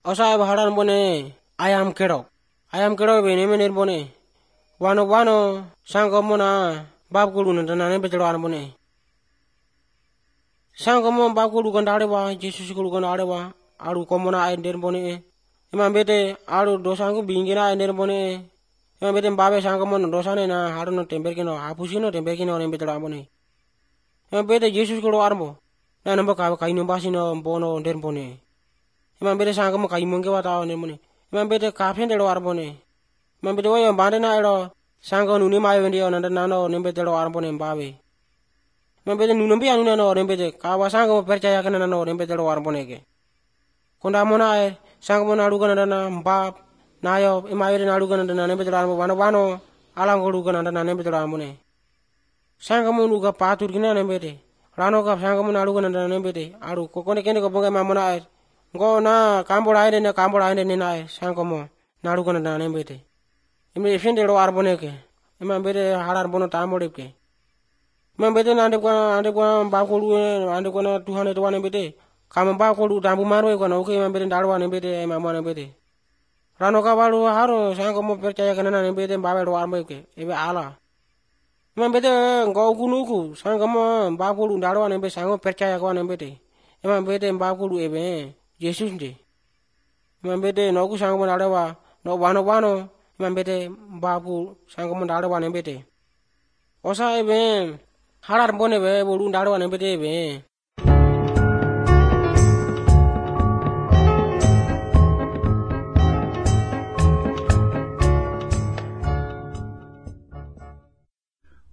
Osa haran bone ayam kedok. Ayam kedok be nemenir bone. Wano sangkomo na bab kudu na nane betelo an bone. Sangkomo bab kudu kan dare wa Jesus kudu kan dare wa aru komona ay der bone. Imam bete aru dosangu bingina ay der bone. Imam bete babe sangkomo no dosane na haru no temper kino apusino temper kino ne betelo an bone. Imam bete Jesus kudu arbo. Na nambo ka kaino basino bono der bone. Imam bete sangkomo kaimo ke wata ne bone. Imam bete kafen delo ar bone. Imam bete wo bande na ero sangko nuni mayo ndio nanda nano nembe telo ar bone babe. Imam bete nunumbi anu nano nembe te kawa sangko percaya kana nano nembe telo ar bone ke. Konda mona ay sangko na duga nanda bab na yo imayo na duga nanda nembe telo ar wano alam ko duga nanda nembe telo ar bone. Sangko mo duga patur kina nembe te. Rano ka sangko mo na duga nanda nembe te. Aru kokone kene ko bonga mamona ay ngo na kambora ay ne na ay sangko mo na duga nanda nembe te. Imre efende lo arbone ke imam bete harar bono tamore ke imam bete ande ko ba ko lu ande ko na Tuhan itu wane bete kam ba ko lu tambu marwe ko na oke imam bete dalwa ne bete imam wane bete rano ka balu haro sangko mo percaya kana ne bete ba lo arme ke ebe ala imam bete ngo kunuku sangko mo ba ko lu dalwa ne bete sangko percaya ko ne bete imam bete ba ko lu ebe Jesus de imam bete no ku sangko mo dalwa no wano imam bete babu sangko mo dalwa ne bete osa ebe harar bone be bolu dalwa ne bete be